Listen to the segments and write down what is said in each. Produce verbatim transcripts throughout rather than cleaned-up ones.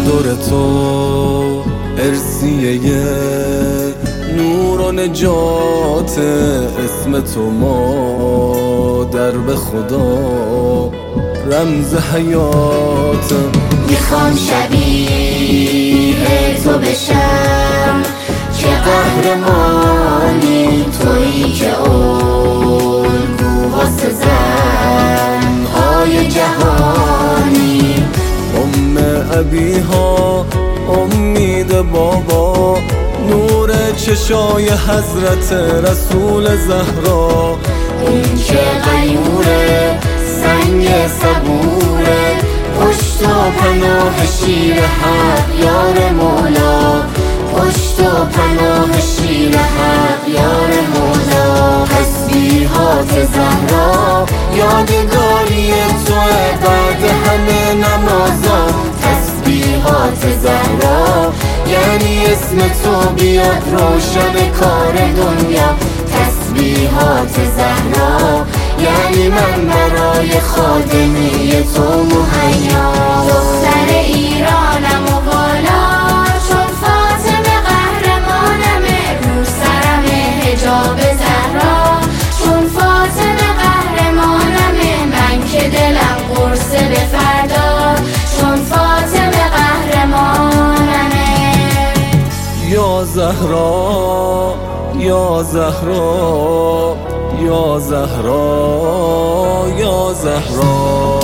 چادر تو ارسیه نور و نجات، اسم تو مادر به خدا رمز حیات. میخوام شبیه تو بشم که قهرمانی تویی که الگو واسه زنهای جهانی. ام ابیها امید بابا، نور چشای حضرت رسول زهرا. اون که غیوره سنگ صبوره، پشت و پناه شیر حق یار مولا، پشت و پناه شیر حق یار مولا. تسبیحات زهرا یادگاری توه بعد همه نمازا. تسبیحات زهرا یعنی اسم تو بیاد روشن کار دنیا. تسبیحات زهرا یعنی من برای خادمی تو مهیا. دختر ایرانم و بالا چون فاطمه قهرمانمه، رو سرم حجاب زهرا چون فاطمه قهرمانمه. من که دلم قرصه به فردا چون فاطمه قهرمانمه. یا زهرا یا زهرا یا زهرا یا زهرا.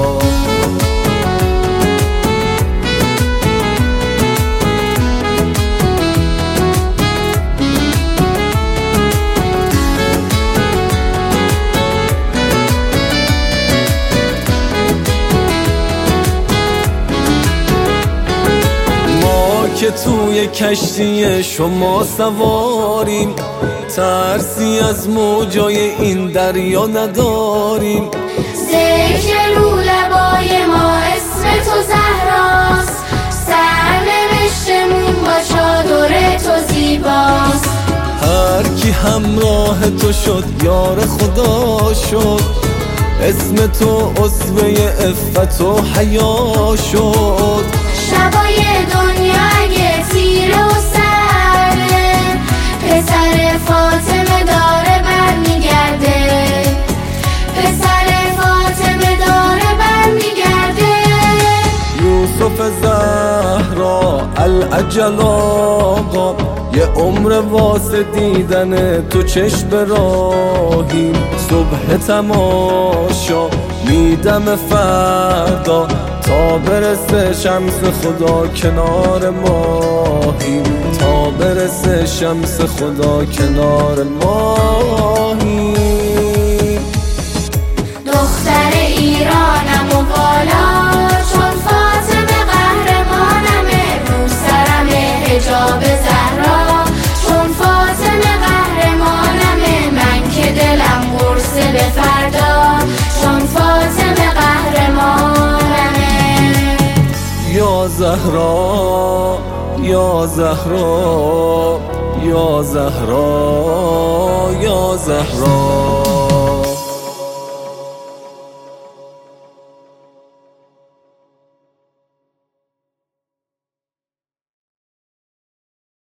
که توی کشتی شما سواریم، ترسی از موجای این دریا نداریم. ذکر رو لبای ما اسم تو زهراست، سرنوشتمون با چادر تو زیباست. هر کی همراه تو شد یار خدا شد، اسم تو عضوه عفت و حیا شد. شبای دنیا اگه تیره و سرده، پسر فاطمه داره برمیگرده، پسر فاطمه داره برمیگرده. یوسف زهرا الاجل آقا، یه عمر واسه دیدن تو چشم راهیم. صبح تماشا میدم فردا، تا برسه شمس خدا کنار ماهیم، تا برسه شمس خدا کنار ماهیم. دختر ایرانم و بالا چون فاطمه قهرمانمه، رو سرم حجاب زهرا چون فاطمه قهرمانمه. من که دلم قرصه به فردا چون فاطمه قهرمانمه. یا زهرا یا زهرا یا زهرا یا زهرا.